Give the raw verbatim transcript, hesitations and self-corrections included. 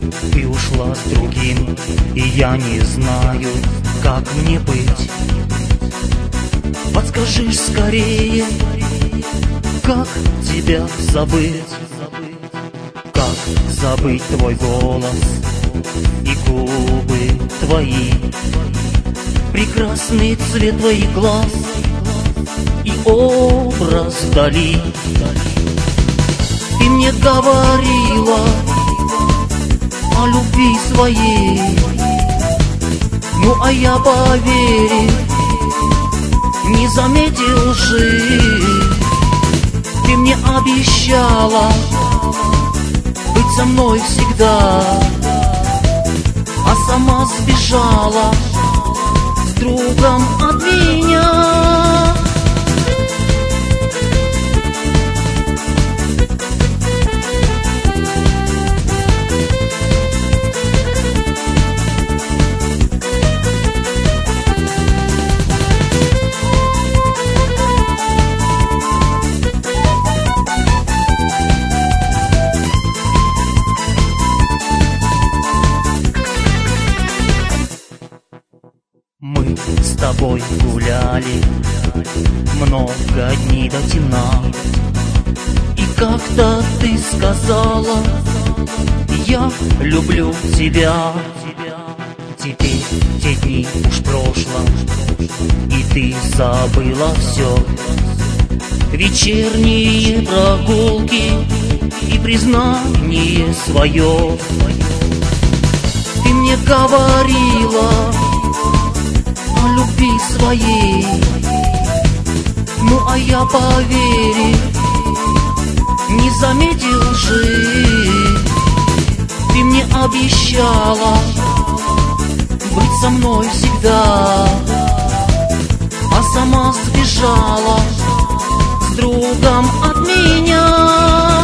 Ты ушла с другим, и я не знаю, как мне быть. Подскажи скорее, как тебя забыть? Как забыть твой голос и губы твои, прекрасный цвет твоих глаз и образ вдали? Ты мне говорила о любви своей, ну а я, поверив, не заметил лжи. Ты мне обещала быть со мной всегда, а сама сбежала с другом от меня. Мы с тобой гуляли много дней до темна, и как-то ты сказала: я люблю тебя. Теперь те дни уж в прошлом, и ты забыла все. Вечерние прогулки и признание свое. Ты мне говорила о любви своей, ну а я, поверив, не заметил лжи. Ты мне обещала быть со мной всегда, а сама сбежала с другом от меня.